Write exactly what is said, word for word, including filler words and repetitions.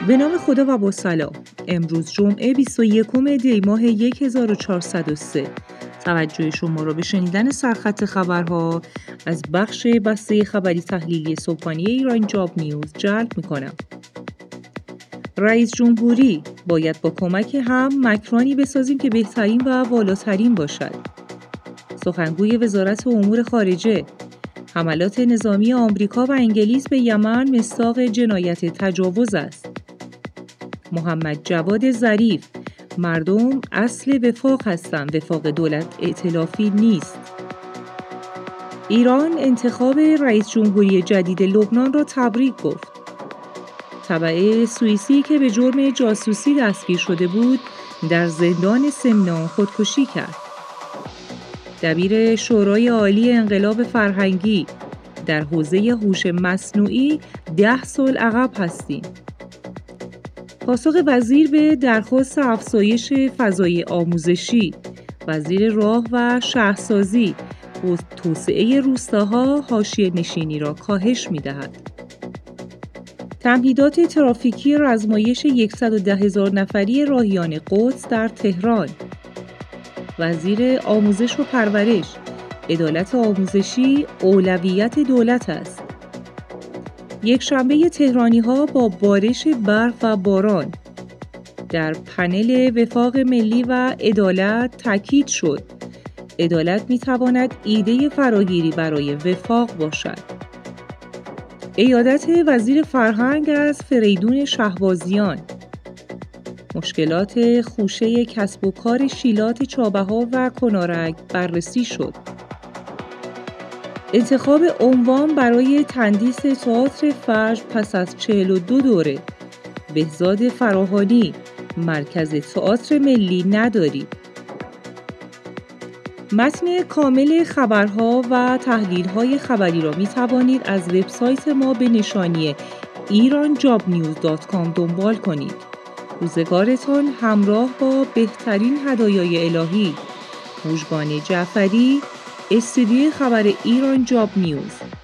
به نام خدا و با سلام. امروز جمعه بیست و یکم دی ماه هزار و چهارصد و سه. توجه شما را به شنیدن سرخط خبرها از بخش بسته خبری تحلیلی صبحانه ایران جاب نیوز جلب می‌کنم. رئیس جمهوری: باید با کمک هم مکرانی بسازیم که بهترین و والاترین باشد. سخنگوی وزارت امور خارجه: حملات نظامی آمریکا و انگلیس به یمن مصداق جنایت تجاوز است. محمد جواد ظریف: مردم اصل وفاق هستند، وفاق دولت ائتلافی نیست. ایران انتخاب رئیس جمهوری جدید لبنان را تبریک گفت. تبع سوئیسی که به جرم جاسوسی دستگیر شده بود در زندان سمنان خودکشی کرد. دبیر شورای عالی انقلاب فرهنگی: در حوزه هوش مصنوعی ده سال عقب هستیم. پاسخ وزیر به درخواست افزایش فضای آموزشی: وزیر راه و شهرسازی: توسعه روستاها حاشیه نشینی را کاهش می‌دهد. تمهیدات ترافیکی رزمایش صد و ده هزار نفری راهیان قدس در تهران. وزیر آموزش و پرورش: عدالت آموزشی اولویت دولت است. یک شنبه تهرانی‌ها با بارش برف و باران. در پنل وفاق ملی و عدالت تاکید شد عدالت می‌تواند ایده فراگیری برای وفاق باشد. عیادت وزیر فرهنگ از فریدون شهبازیان. مشکلات خوشه کسب و کار شیلات چابهار و کنارک بررسی شد. انتخاب عنوان برای تندیس تئاتر فجر پس از چهل و دو دوره. بهزاد فراهانی: مرکز تئاتر ملی نداری. متن کامل خبرها و تحلیل‌های خبری را می توانید از وبسایت ما به نشانی ایران جاب نیوز دات کام دنبال کنید. روزگارتان همراه با بهترین هدایای الهی. مژگان جعفری، استودیوی خبر ایران جاب نیوز.